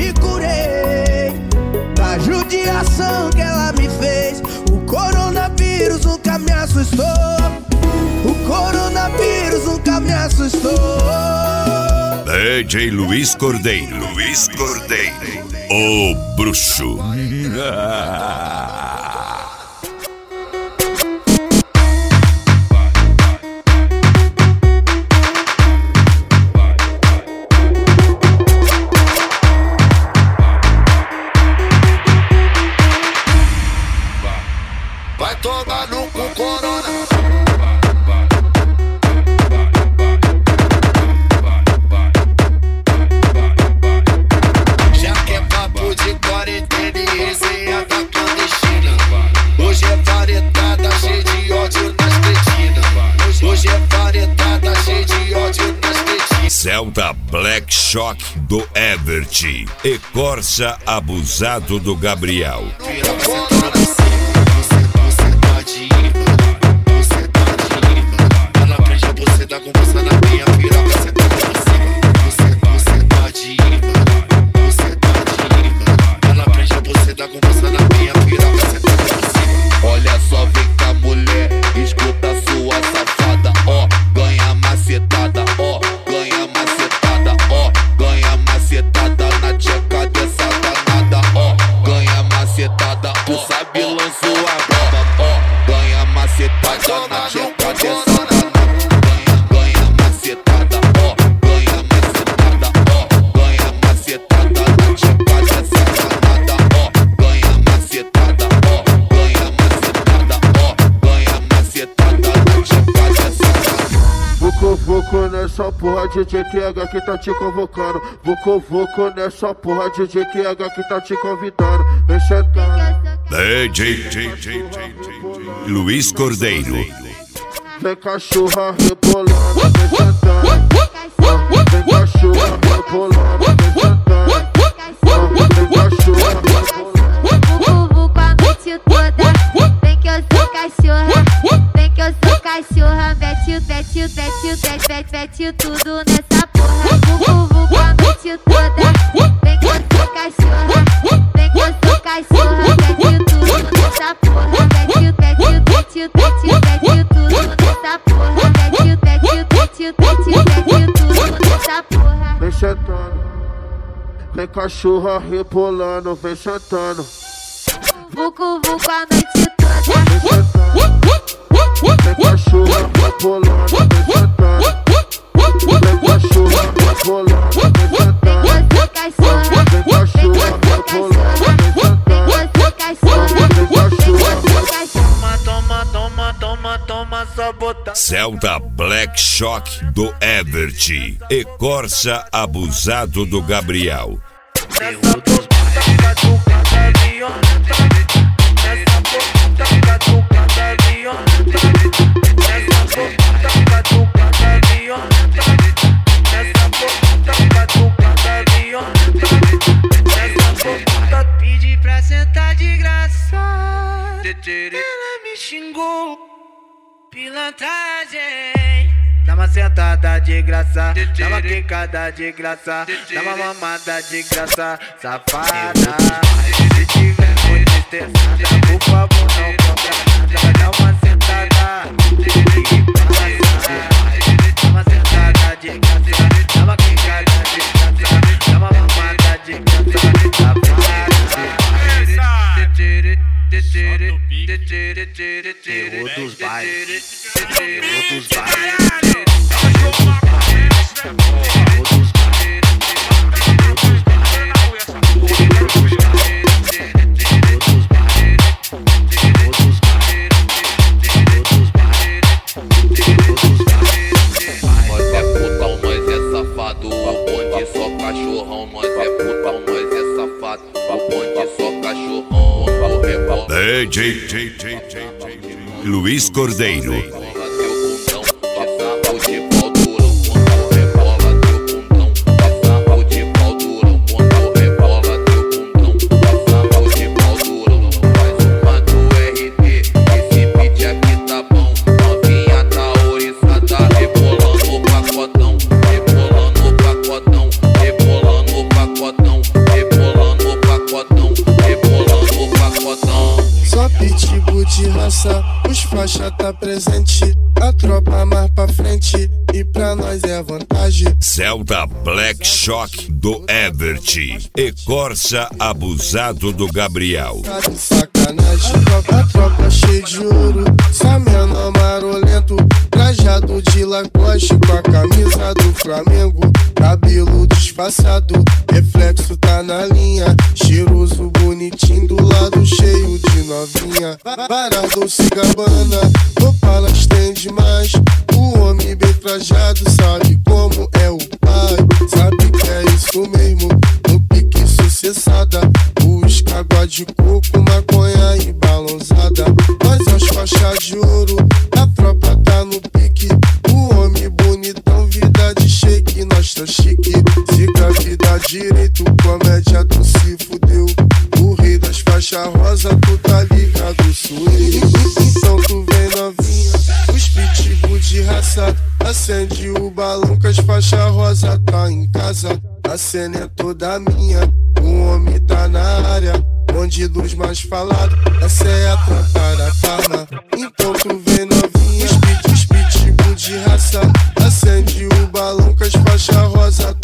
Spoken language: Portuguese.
me curei da judiação que ela me fez. O coronavírus nunca me assustou. O coronavírus nunca me assustou. DJ Luiz Cordeiro. Luiz Cordeiro, o bruxo. Vai tomar no cu, corona. Já que é papo de quarentena e resenha da clandestina. Hoje é varetada, cheio de ódio nas cretinas. Hoje é varetada, cheio de ódio nas cretinas. Celta Black Shock do Evert e Corsa abusado do Gabriel. Olha só, vem cá, mulher, escuta sua safada, ó, ganha macetada, ó, ganha macetada, ó, ganha macetada na tcheca dessa danada, ó, ganha macetada, tu sabe lançou a braba, ó, ganha macetada na tcheca dessa danada, ganha macetada, ó, ganha macetada, ó, ganha macetada na tcheca dessa danada, ó, ganha macetada, ó. Vucu nessa porra, DJ QH que tá te convocando. Vucu nessa porra, DJ QH que tá te convidando. Vem sentando. DJ Luiz Cordeiro. Vem cachorra rebolando, vem sentando. Vem cachorra rebolando, vem sentando. Vem cachorra rebolando. Vucu com a noite toda. Vem que eu sou cachorra. Vem que eu sou cachorra. Mete tudo nessa porra. Vucu com a noite toda. Vem que eu sou cachorra. Vem que eu sou cachorra. Mete tudo nessa porra. Mete tudo nessa porra. Mete tudo nessa porra. Vem sentando. Vem cachorra rebolando, vem sentando. Vucu a noite toda. Vem sentando. Vem cachorra rebolando, vem sentando. Vem cachorra rebolando, vem sentando. Vem cachorra rebolando, vem sentando. Toma, sabotagem. Celta Black Shock do Evert e Corsa abusado do Gabriel. Nessa boca catucada violenta. Nessa boca catucada violenta. Nessa boca catucada violenta. Nessa boca catucada violenta. Nessa boca pedi pra sentar de graça. Ela me xingou, pilantragem. Dá uma sentada de graça, dá uma quicada de graça, dá uma mamada de graça, safada. Se tiver muito estressada, por favor não compra nada. Dá uma sentada de graça, dá uma sentada de graça, dá uma quicada de graça, dá uma mamada de graça, safada. Terror dos bailes, terror dos bailes. Nós é putão, nós é safado. O bonde só cachorrão. Nós é putão, nós é safado. O bonde só cachorrão. DJ Luiz Cordeiro. Rebolando o pacotão, rebolando o pacotão, rebolando nossa, os faixa tá presente. A tropa mais pra frente e pra nós é a vantagem. Celta Black Shock do Evert e Corsa Abusado do Gabriel. Tá de sacanagem, a tropa cheia de ouro, só menor marolento, trajado de Lacoste com a camisa do Flamengo, cabelo disfarçado, reflexo tá na linha, cheiroso, bonitinho, do lado cheio de novinha. Varado se gabana, Opala estende mais, o homem bem trajado sabe como é o pai, sabe que é isso mesmo, no pique sucessada, os água de coco, maconha e balãozada. Nós é os faixa de ouro, a tropa tá no pique, o homem bonitão, vida de shake, nós tá chique. Siga a vida direito, comédia tu se fudeu, o rei das faixas rosa, tu tá ligado, suei. Então tu vem novinha, os pitbull de raça, acende o balão que as faixas rosa tá em casa. A cena é toda minha, o homem tá na área, onde luz mais falado, essa é a tropa da farma. Então tu vem novinha, os pitbull de raça, acende o balão que as faixas rosa